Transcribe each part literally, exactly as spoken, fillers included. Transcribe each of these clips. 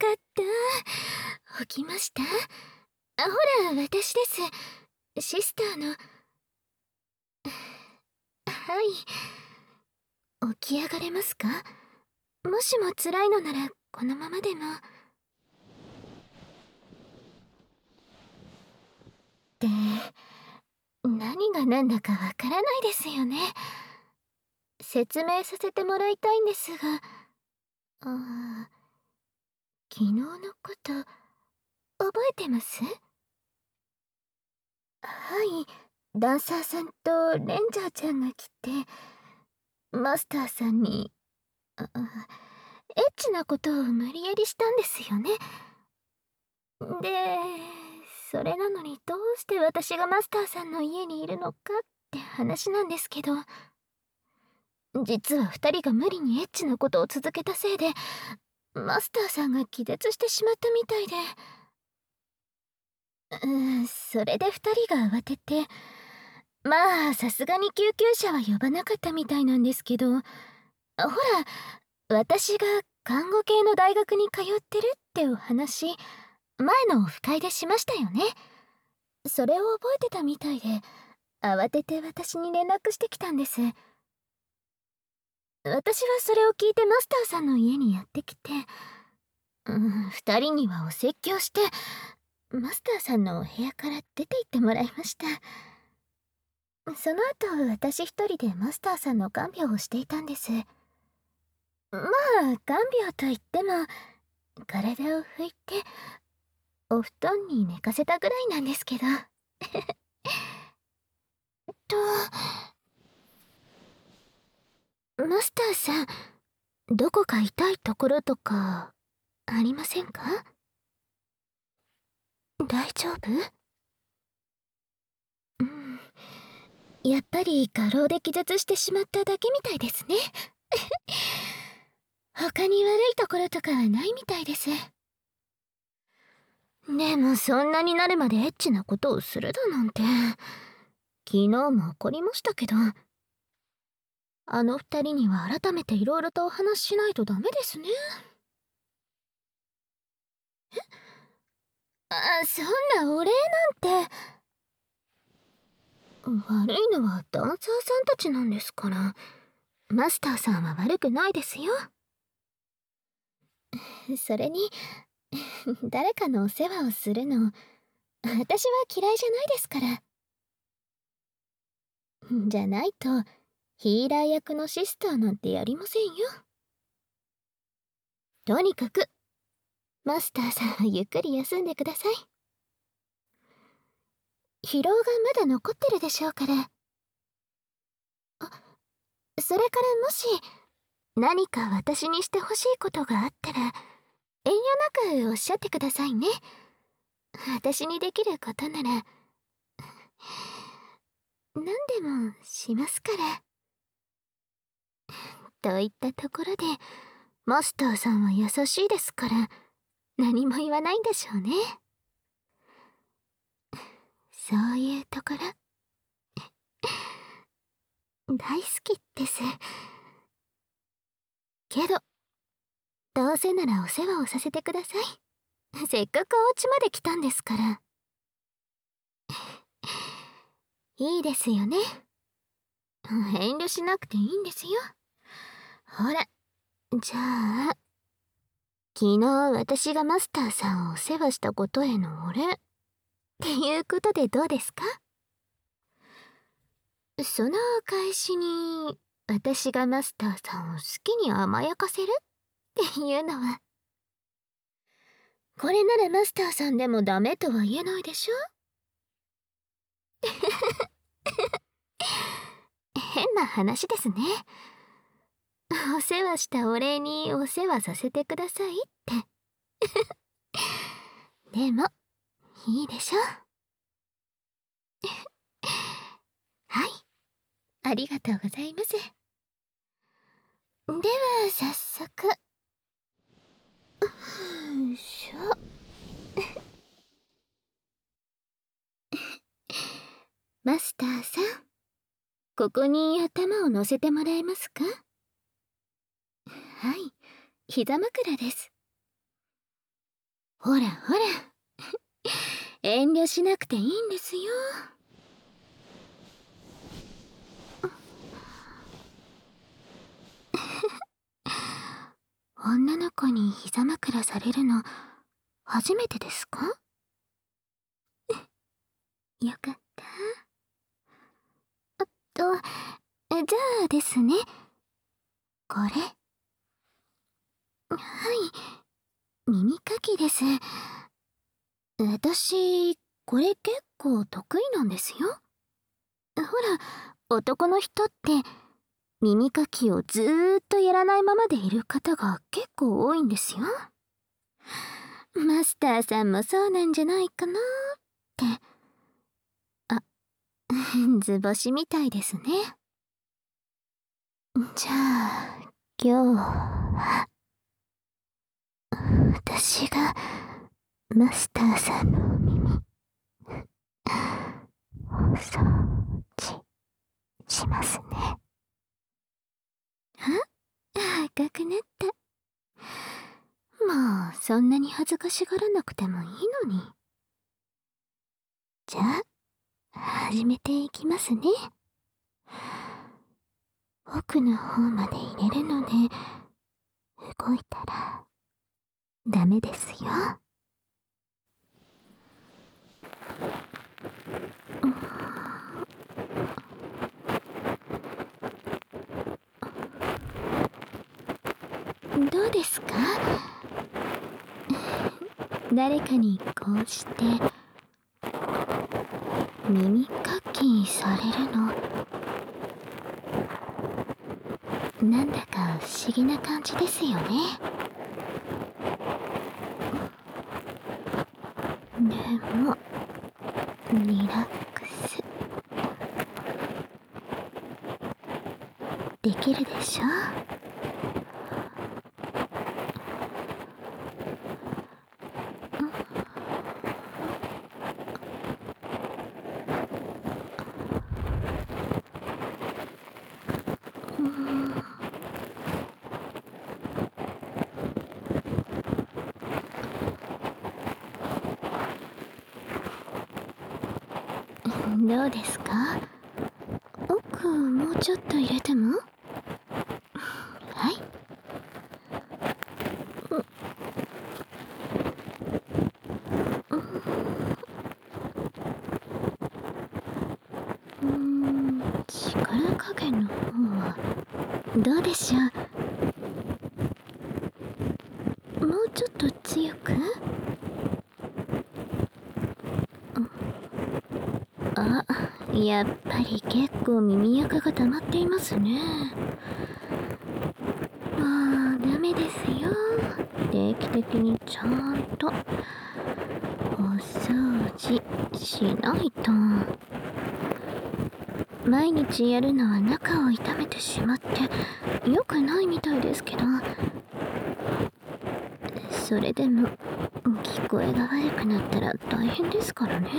かった。起きました？あ、ほら、私です。シスターの。はい。起き上がれますか？もしも辛いのなら、このままでも。って何が何だかわからないですよね。説明させてもらいたいんですが、あー、昨日のこと覚えてます？はい、ダンサーさんとレンジャーちゃんが来て、マスターさんにあエッチなことを無理やりしたんですよね。で、それなのにどうして私がマスターさんの家にいるのかって話なんですけど、実は二人が無理にエッチなことを続けたせいで、マスターさんが気絶してしまったみたいで、うん、それで二人が慌てて、まあさすがに救急車は呼ばなかったみたいなんですけど、ほら、私が看護系の大学に通ってるってお話、前のオフ会でしましたよね。それを覚えてたみたいで、慌てて私に連絡してきたんです。私はそれを聞いてマスターさんの家にやってきて、うん、二人にはお説教して、マスターさんのお部屋から出て行ってもらいました。その後、私一人でマスターさんの看病をしていたんです。まあ、看病といっても、体を拭いて、お布団に寝かせたぐらいなんですけど。と、マスターさん、どこか痛いところとか、ありませんか？大丈夫？うん。やっぱり過労で気絶してしまっただけみたいですね。他に悪いところとかはないみたいです。でもそんなになるまでエッチなことをするだなんて、昨日も怒りましたけど、あの二人には改めていろいろとお話ししないとダメですね。え？あ、そんなお礼なんて。悪いのはダンサーさんたちなんですから、マスターさんは悪くないですよ。それに、誰かのお世話をするの、私は嫌いじゃないですから。じゃないと、ヒーラー役のシスターなんてやりませんよ。とにかく、マスターさんはゆっくり休んでください。疲労がまだ残ってるでしょうから。あ、それからもし、何か私にしてほしいことがあったら、遠慮なくおっしゃってくださいね。私にできることなら、何でもしますから。といったところで、マスターさんは優しいですから、何も言わないんでしょうね。そういうところ、大好きです。けど、どうせならお世話をさせてください。せっかくお家まで来たんですから。いいですよね。遠慮しなくていいんですよ。ほら、じゃあ、昨日私がマスターさんをお世話したことへのお礼っていうことでどうですか？そのお返しに、私がマスターさんを好きに甘やかせるっていうのは、これならマスターさんでもダメとは言えないでしょ？変な話ですね。お世話したお礼にお世話させてくださいって。でも、いいでしょ？はい、ありがとうございます。では、早速。よいしょ。マスターさん、ここに頭を乗せてもらえますか？はい、膝枕です。 ほらほら遠慮しなくていいんですよ。女の子に膝枕されるの初めてですか？よかった。あと、じゃあですね、これ。はい、耳かきです。私、これ結構得意なんですよ。ほら、男の人って耳かきをずーっとやらないままでいる方が結構多いんですよ。マスターさんもそうなんじゃないかなって。あ、図星みたいですね。じゃあ、今日は、私がマスターさんのお耳、お掃除しますね。あ、赤くなった。もう、そんなに恥ずかしがらなくてもいいのに。じゃあ、始めていきますね。奥の方まで入れるので、動いたら、ダメですよ。どうですか？誰かにこうして耳かきされるの、なんだか不思議な感じですよね。でもリラックスできるでしょ？どうですか？奥もうちょっと入れても？はい。うーん、力加減の方はどうでしょう？もうちょっと強く？あ、やっぱり結構耳垢が溜まっていますね。もうダメですよ。定期的にちゃんとお掃除しないと。毎日やるのは中を痛めてしまって良くないみたいですけど、それでも聞こえが悪くなったら大変ですからね。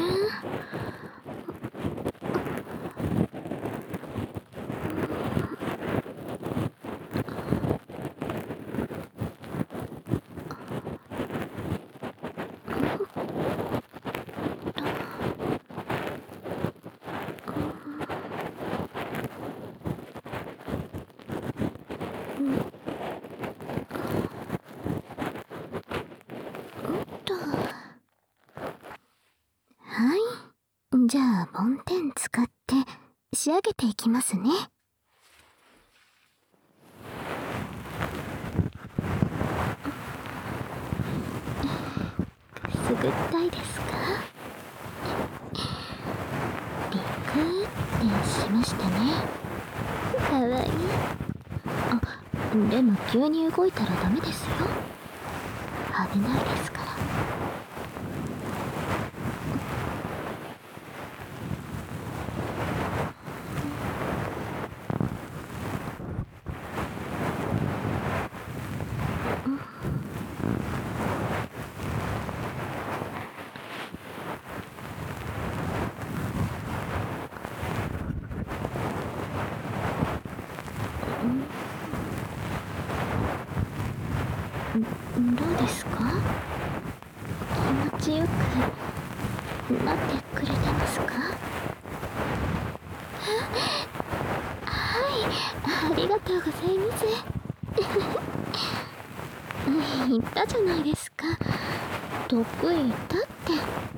はい、じゃあボンテン使って仕上げていきますね。くすぐったいですか？ビクーってしましたね。かわいい。あ、でも急に動いたらダメですよ。危ないですから。どうですか？ ちよくなってくれてますか？はい、ありがとうございます。言ったじゃないですか、得意だって。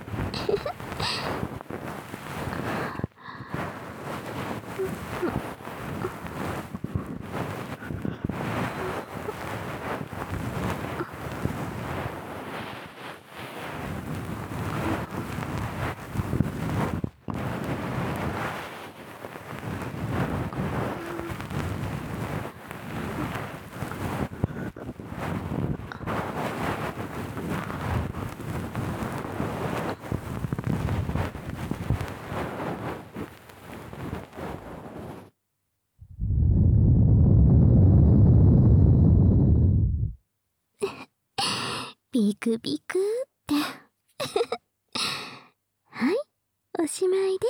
ビクビクってはい、おしまいです。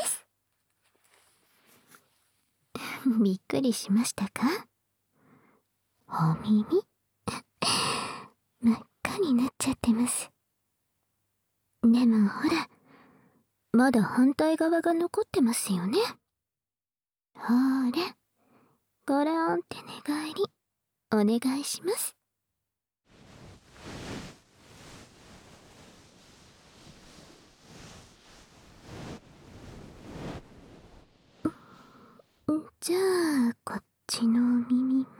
びっくりしましたか？お耳真っ赤になっちゃってます。でもほら、まだ反対側が残ってますよね。ほーら、ごろんって寝返りお願いします。じゃあこっちの耳も。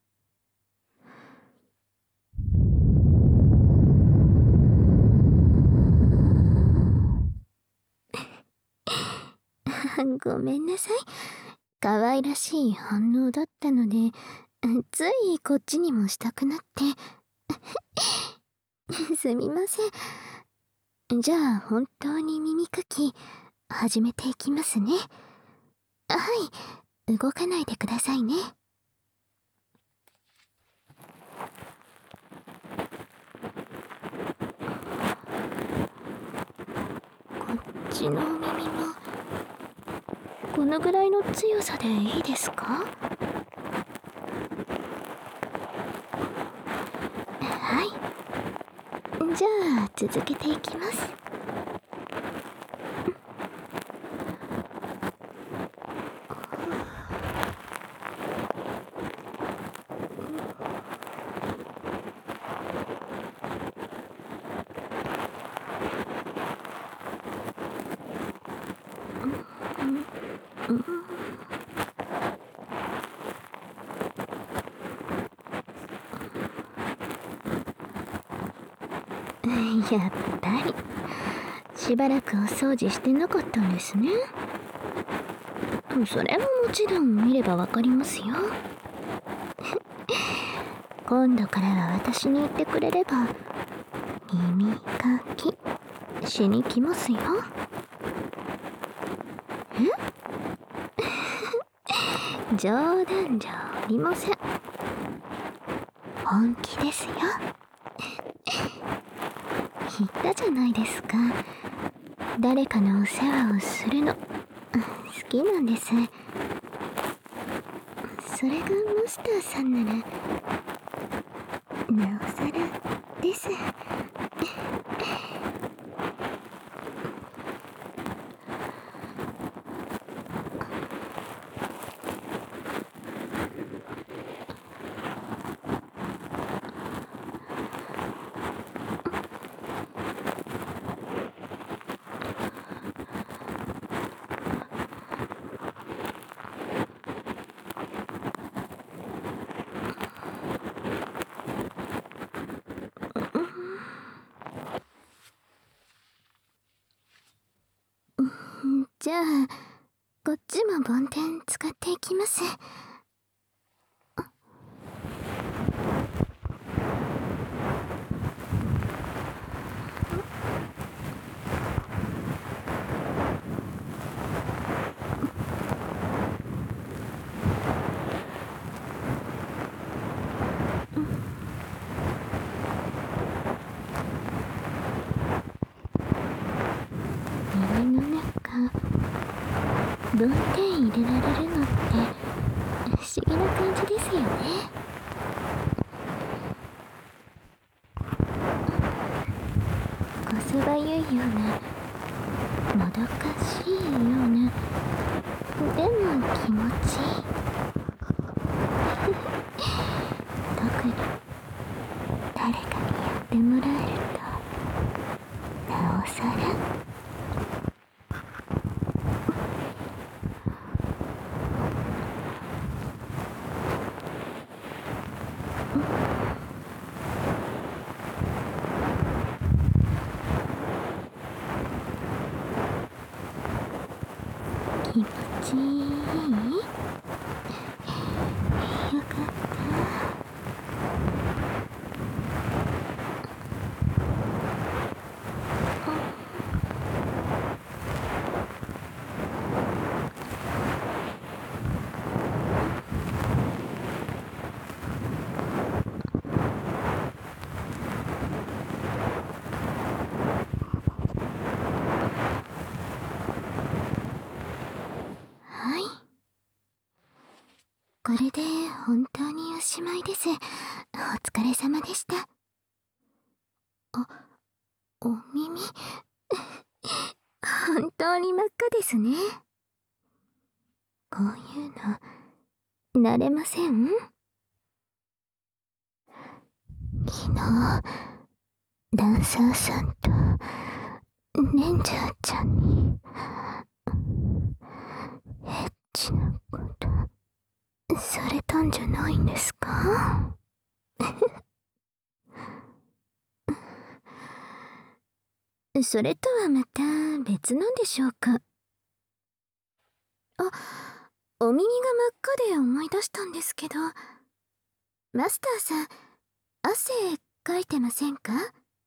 ごめんなさい、可愛らしい反応だったのでついこっちにもしたくなってすみません。じゃあ本当に耳かき始めていきますね。はい、動かないでくださいね。こっちの耳もこのぐらいの強さでいいですか？はい、じゃあ続けていきます。やっぱりしばらくお掃除してなかったんですね。それはもちろん見ればわかりますよ。今度からは私に言ってくれれば耳かきしに来ますよ。え冗談じゃありません、本気ですよ。言ったじゃないですか、誰かのお世話をするの好きなんです。それがマスターさんならなおさらです。じゃあこっちも梵天使っていきます。耳の中梵天入れられるのって不思議な感じですよね。こそそばゆいような、もどかしいような、でも気持ちいい。特に誰かにやってもらえるとなおさら。気持ちいい？よかった。はい。これで本当におしまいです。お疲れ様でした。あ、お耳本当に真っ赤ですね。こういうの慣れません？昨日ダンサーさんとレンジャーちゃんにエッチなことされたんじゃないんですか？それとはまた別なんでしょうか。あ、お耳が真っ赤で思い出したんですけど、マスターさん、汗かいてませんか？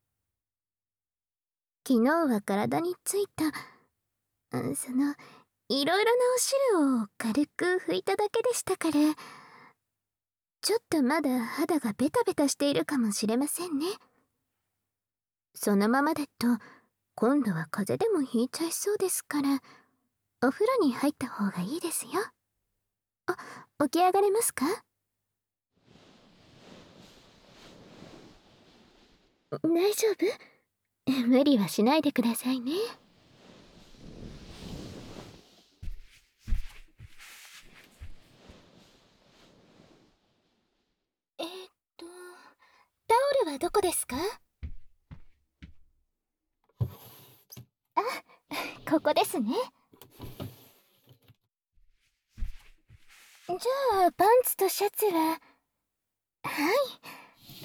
昨日は体についた、うんその、いろいろなお汁を軽く拭いただけでしたから、ちょっとまだ肌がベタベタしているかもしれませんね。そのままだと、今度は風邪でもひいちゃいそうですから、お風呂に入った方がいいですよ。あ、起き上がれますか？大丈夫？無理はしないでくださいね。えーっと、タオルはどこですか？あ、ここですね。じゃあ、パンツとシャツは、はい。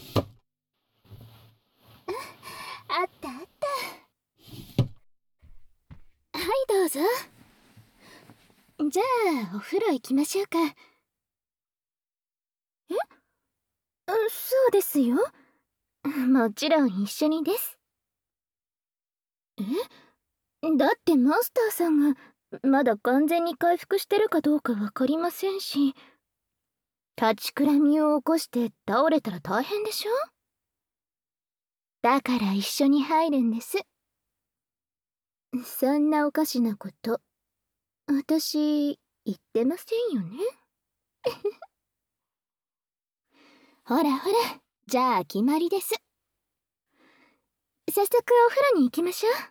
あったあった。はい、どうぞ。じゃあ、お風呂行きましょうか。え？そうですよ。もちろん一緒にです。え？だってマスターさんがまだ完全に回復してるかどうかわかりませんし、立ちくらみを起こして倒れたら大変でしょ？だから一緒に入るんです。そんなおかしなこと、私、言ってませんよね。ほらほら、じゃあ決まりです。早速お風呂に行きましょう。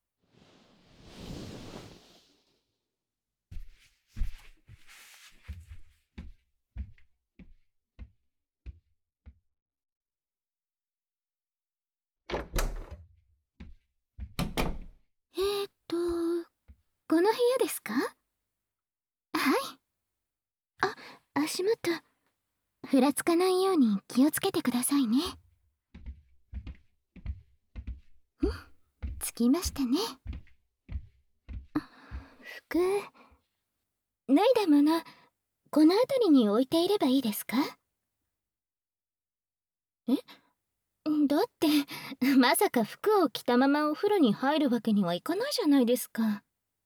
えーっと、この部屋ですか？はい。あ、足元、ふらつかないように気をつけてくださいね。うん、着きましたね。服、脱いだもの、この辺りに置いていればいいですか？え？だって、まさか服を着たままお風呂に入るわけにはいかないじゃないですか。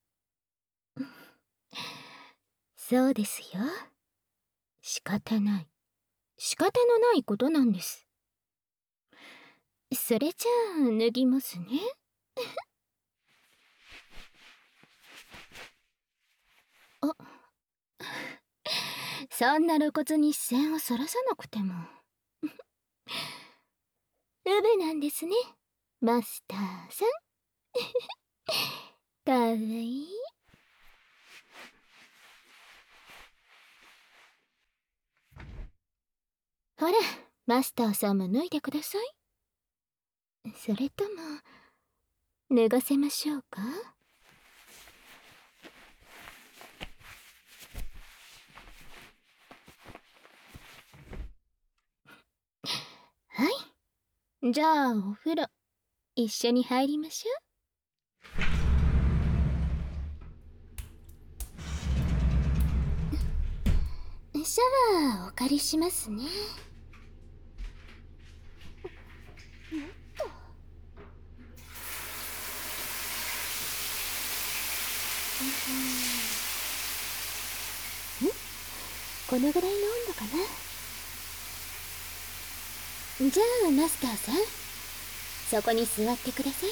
そうですよ。仕方ない。仕方のないことなんです。それじゃあ、脱ぎますね。あ、そんな露骨に視線をそらさなくても。ウブなんですね、マスターさん。 かわいい。ほら、マスターさんも脱いでください。それとも脱がせましょうか。はい、じゃあお風呂一緒に入りましょう。シャワーお借りしますね。このぐらいの温度かな。じゃあマスターさん、そこに座ってください。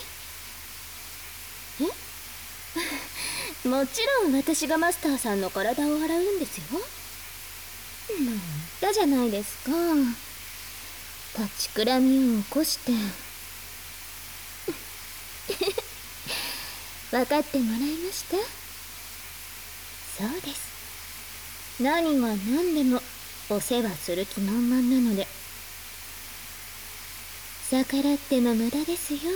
えもちろん私がマスターさんの体を洗うんですよ。もう言ったじゃないですか、立ちくらみを起こして。分かってもらいました？そうです、何が何でもお世話する気満々なので、逆らっても無駄ですよ。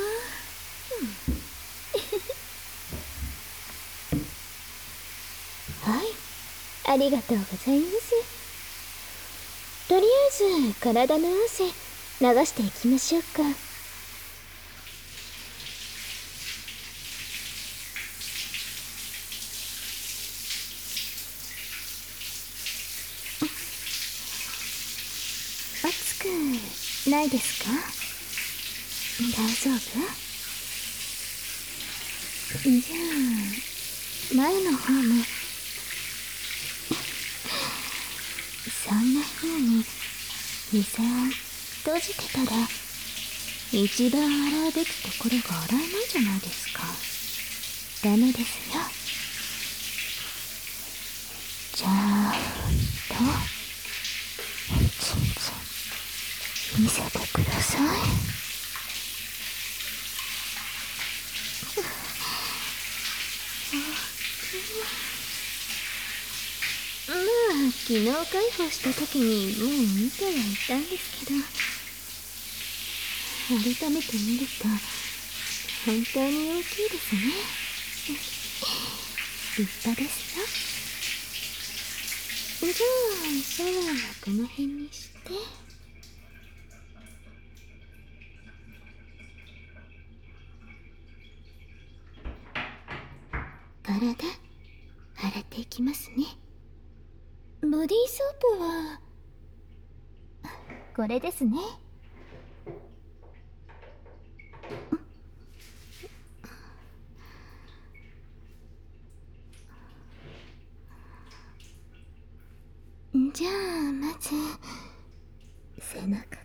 はい、ありがとうございます。とりあえず体の汗流していきましょうか。熱くないですか？大丈夫？じゃあ前の方も。そんな風に水を閉じてたら一番洗うべきところが洗えないじゃないですか。ダメですよ。じゃあとちんちん見せてください。まあ昨日解放した時にもう見てはいたんですけど、改めて見ると本当に大きいですね。立派ですよ。じゃあシャワーはこの辺にして、体洗っていきますね。ボディーソープはこれですね。じゃあまず背中から。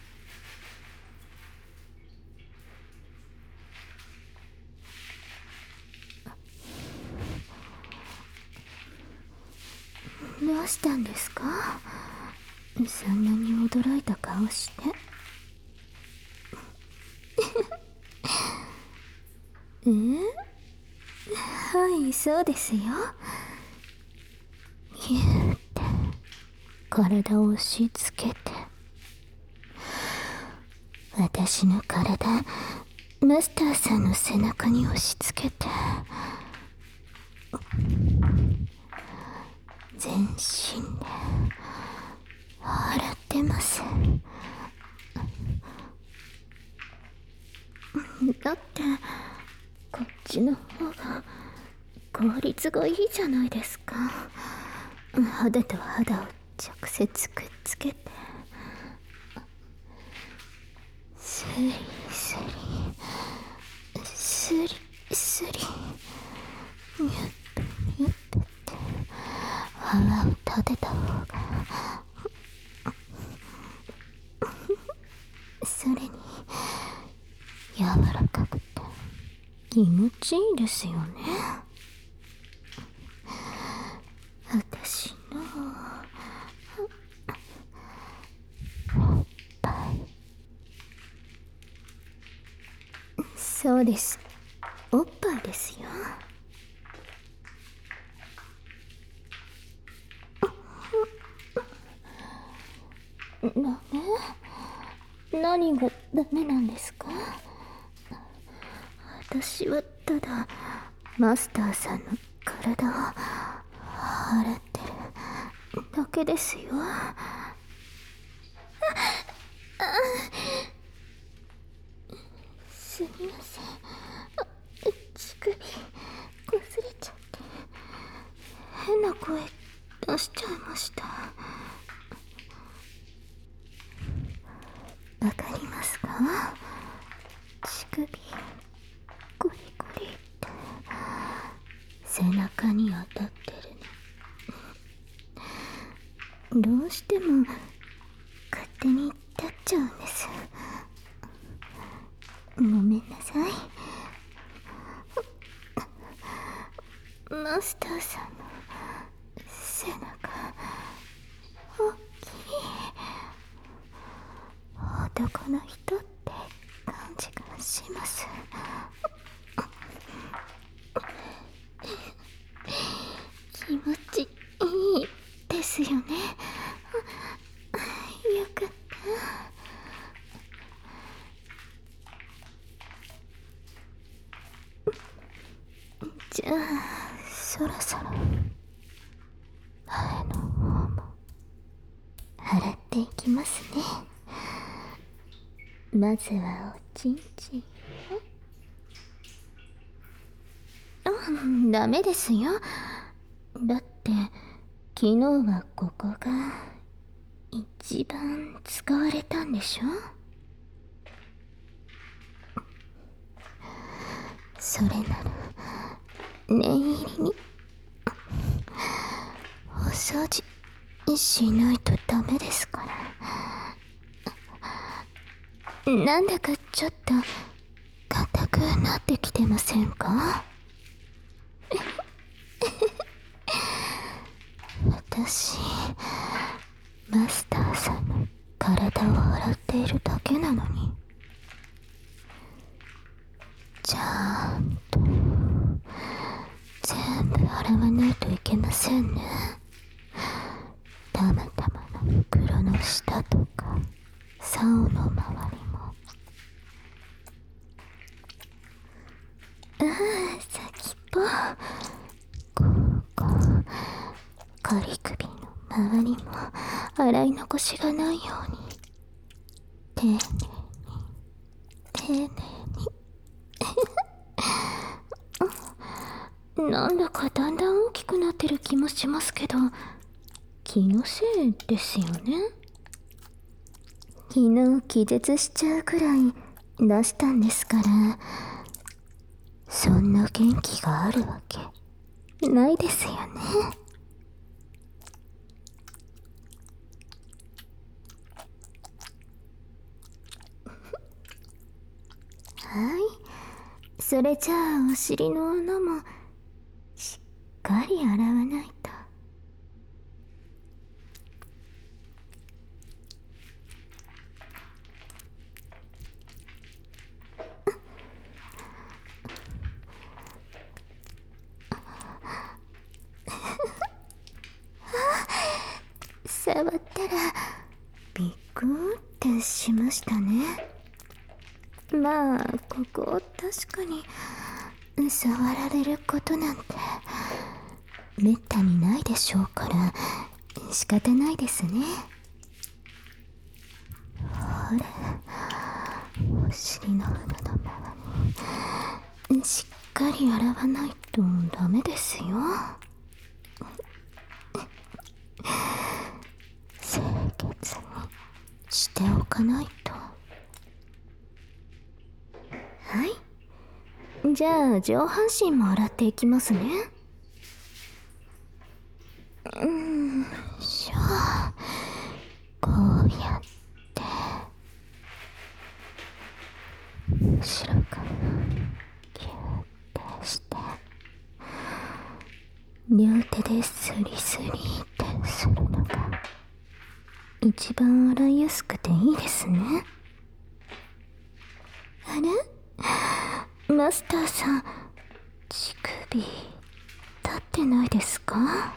どうしたんですか？そんなに驚いた顔して。え？はい、そうですよ。ギューって体を押し付けて、私の体マスターさんの背中に押し付けて、全身で洗ってます。だってこっちの方が効率がいいじゃないですか。肌と肌を直接くっつけて、スリスリスリスリ、ニュッとニュッとって泡を立てた方がそれに柔らかくて気持ちいいですよね。私のおっぱい。そうです、 ぱいですよ。ダメ？何がダメなんですか？私はただマスターさんの体を洗ってるだけですよ。すみません、乳首こすれちゃって変な声出しちゃいました。わかりますか？乳首ゴリゴリって背中に当たってるの。どうしても勝手に立っちゃうんです。ごめんなさい。マスターさんの背中大きい男の人って感じがします。気持ちいいですよね。よかった。じゃあそろそろ前の方も洗っていきますね。まずはおちんちん。あ、ダメですよ。だって昨日はここが一番使われたんでしょ。それなら念入りにお掃除しないとダメですから。なんだかちょっと硬くなってきてませんか？私マスターさんの体を洗っているだけなのに、ちゃんと全部洗わないといけませんね。たまたまの袋の下とか竿の周りも。ああ、先っぽ、ここ仮首の周りも洗い残しがないように丁寧に丁寧になんだかだんだん大きくなってる気もしますけど、気のせいですよね。昨日気絶しちゃうくらい出したんですから、そんな元気があるわけないですよね。はい、それじゃあお尻の穴もしっかり洗わないと。触ったらビクーってしましたね。まあここ確かに触られることなんてめったにないでしょうから仕方ないですね。ほら、お尻の穴の周りしっかり洗わないとダメですよ。清潔にしておかないと。はい、じゃあ上半身も洗っていきますね。うんしょ、こうやって後ろからギュッてして両手でスリスリってするのが一番洗いやすくていいですね。あれ、マスターさんり立ってないですか？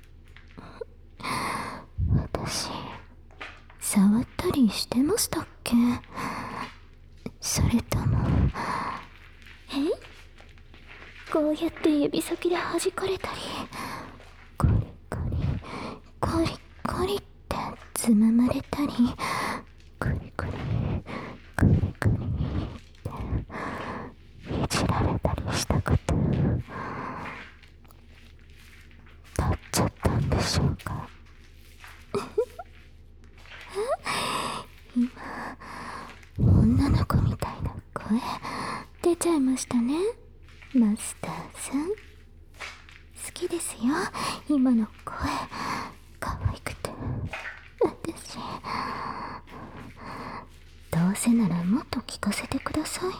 私触ったりしてましたっけ？それともえこうやって指先で弾かれたりコリコリコリコリってつままれたりコリコリコリコリっていじられたりしたこと立っちゃったんでしょうか？今女の子みたいな声出ちゃいましたね。マスターさん好きですよ、今の声可愛くて。私どうせならもっと聞かせてください。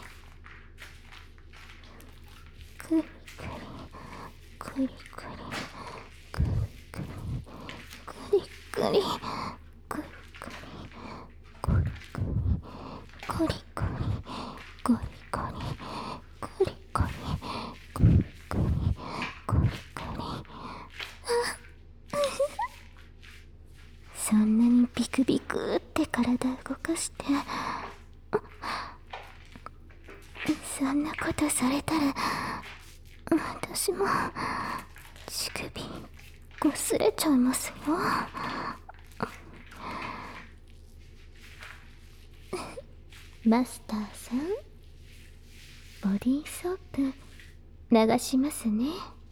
クリクリクリクリクリクリクリクリクリクリコリコリコリコリコリコリコリコリコリコリコリコリ。そんなにビクビクって体動かしてそんなことされたら私も乳首擦れちゃいますよ。マスターさん、ボディーソープ流しますね。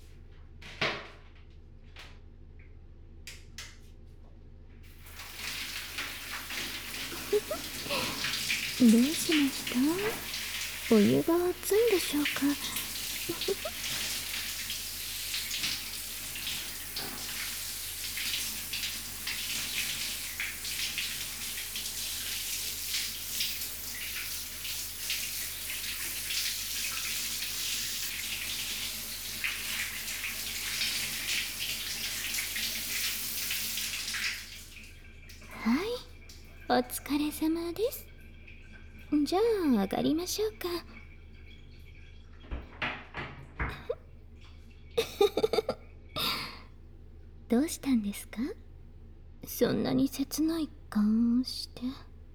どうしました？お湯が熱いんでしょうか？はい、お疲れ様です。じゃあ上がりましょうか。どうしたんですか？そんなに切ない顔をして。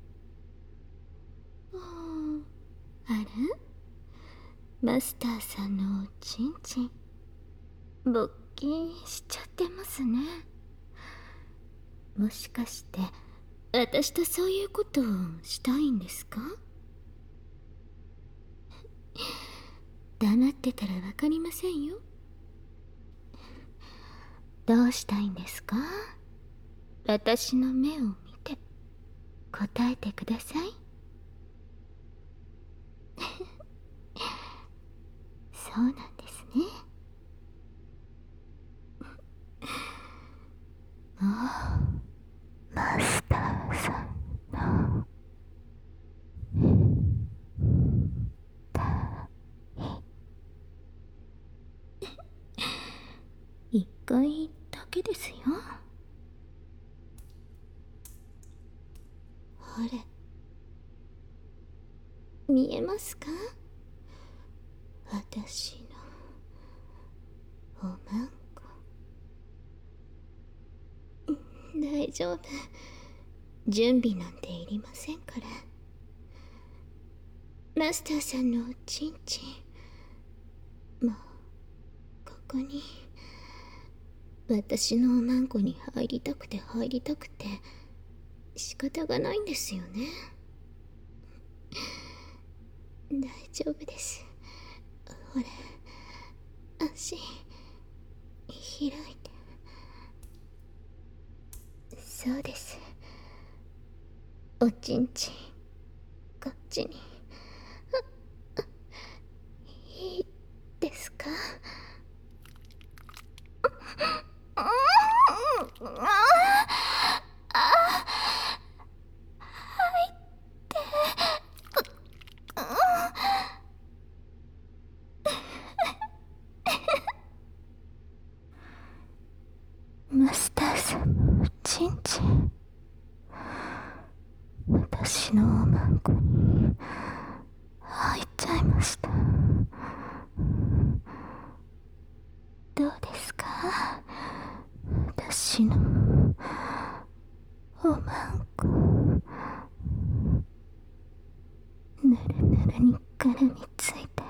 あら、マスターさんのおちんちん勃起しちゃってますね。もしかして私とそういうことをしたいんですか？黙ってたらわかりませんよ。どうしたいんですか？私の目を見て答えてください。そうなんですね。ああ、マスターさんの一回だけですよ。あれ、見えますか？私のおまんこ。大丈夫、準備なんていりませんから。マスターさんのおちんちんもうここに私のおまんこに入りたくて入りたくて仕方がないんですよね。大丈夫です。ほら、足開いて。そうです、おちんちんこっちに。いいですか？マスターさんのおちんちん私のおまんこに入っちゃいました。 私のおまんこ、ぬるぬるに絡みついて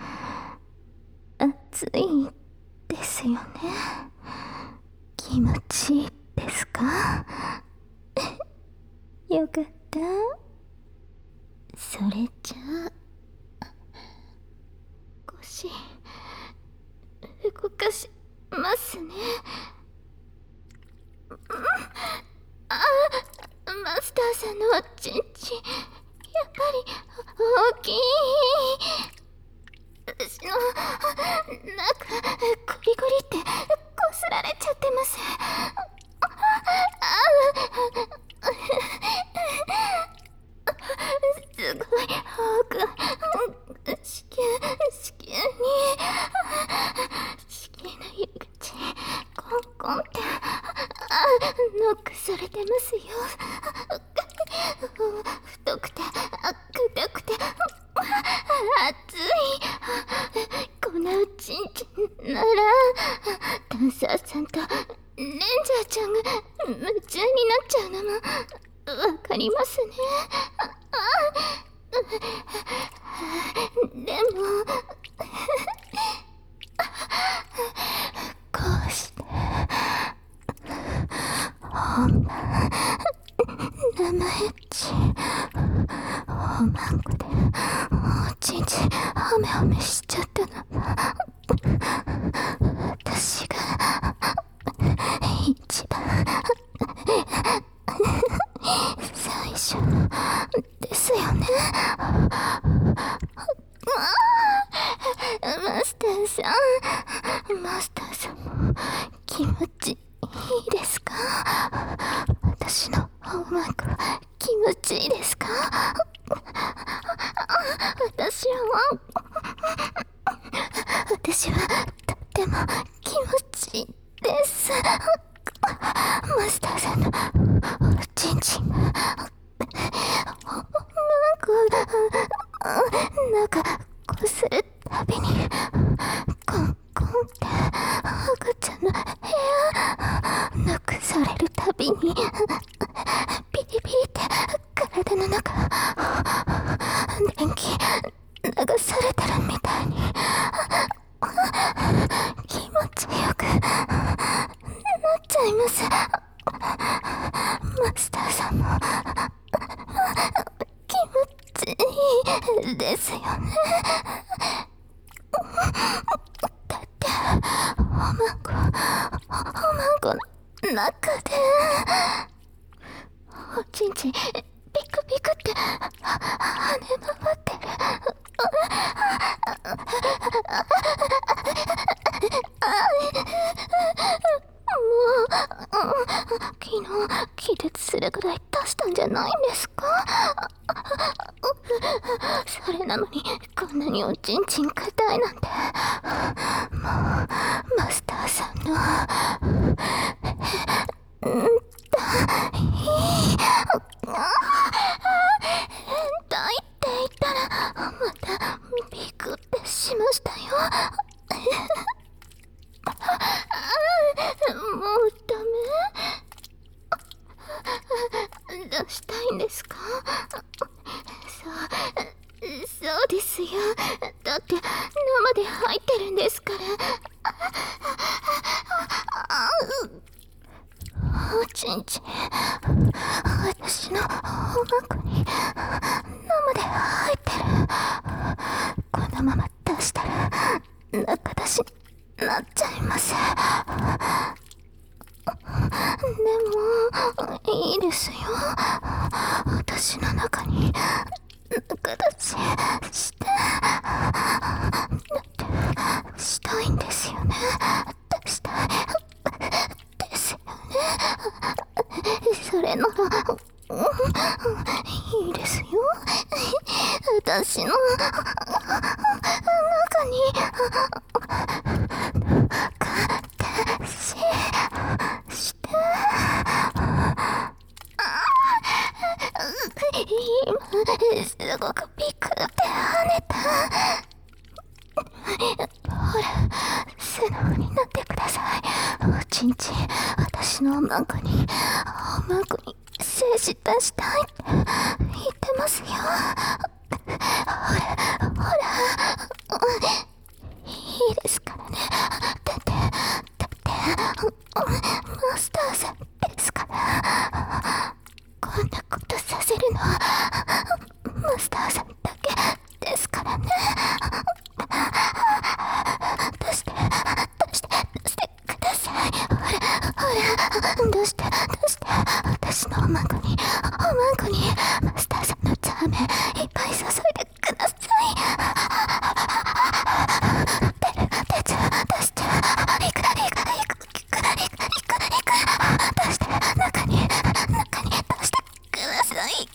熱いですよね。気持ちいいですか？よかった。それじゃあ腰動かしますね。あ、マスターさんのおちんちん、やっぱり大きい。私の中ゴリゴリってこすられちゃってます。すごい多く子宮子宮に子宮の入り口コンコンってノックされてますよ。太くて硬くて熱い。こんなおちんちんならダンサーさんとレンジャーちゃんが夢中になっちゃうのもわかりますね。でもこうして本番生エッチおまんこでおちんちんハメハメしちゃったのは私が一番最初ですよね。マスターさん、マスターさんも気持ちいいですか？私のおまんこ気持ちいいですか？私は私はとっても気持ちいいです。マスターさんのおちんちんがおまんこなんかこするたびにコンコンって赤ちゃんの部屋ノックされるたびにピリピリって体の中電気流されてるみたいに気持ちよくなっちゃいます。マスターさんも気持ちいいですよね。だっておまんこおまんこの中でおちんちんピクピクって跳ね回ってる。もう昨日気絶するぐらい出したんじゃないんですか？それなのにこんなにおちんちん硬いなんて。もうマスターさんのうんだい変態って言ったらまたビクってしましたよ。もうダメ？出したいんですか？そうそうですよ。だって生で入ってるんですから。おちんちん私のおまんこに生で入ってる。このまま出したら中出しになっちゃいます。でもいいですよ。私の中に中出ししてだってしたいんですよね。したいですよね。それならいいですよ。私の中に中出しして今すごくビクって跳ねた。ほら素直になってください。おちんちん私のおまんこにおまんこに精子出したいって言ってますよ。ほらほら、いいですからね。だってだってマスターさんですから。こんなことさせるのはマスターさんだけですからね。出して出して出してください。ほらほら、出して出して。私のおまんこにおまんこにマスターさんのザーメンいっぱい注いでください。出る出ちゃう、出しちゃう。いくいくいくいくいくいくいく、出して中に中に出してください。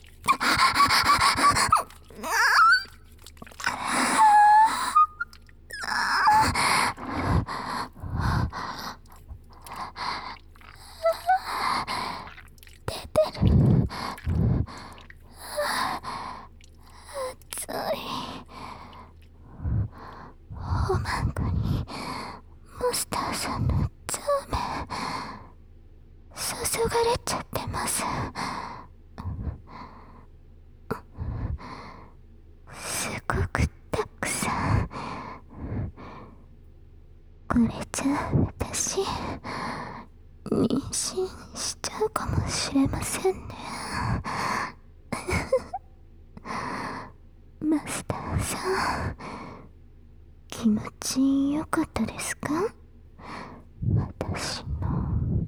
出てる。熱い。おまんこにマスターさんのザーメン注がれちゃってます。すごくたくさん。これじゃ私妊娠しちゃうかもしれませんね。マスターさん、気持ちよかったですか？私の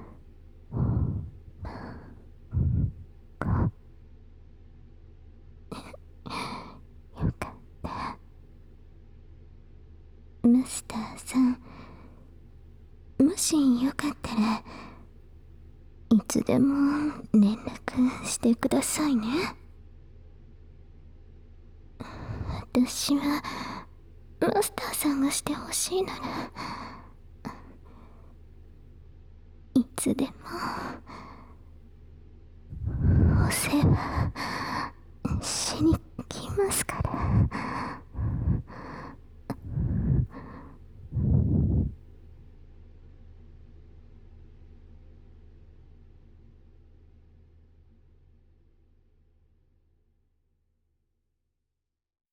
よかった。マスターさん、もしよかったらいつでも連絡してくださいね。私はマスターさんがしてほしいならいつでもお世話しに来ますから。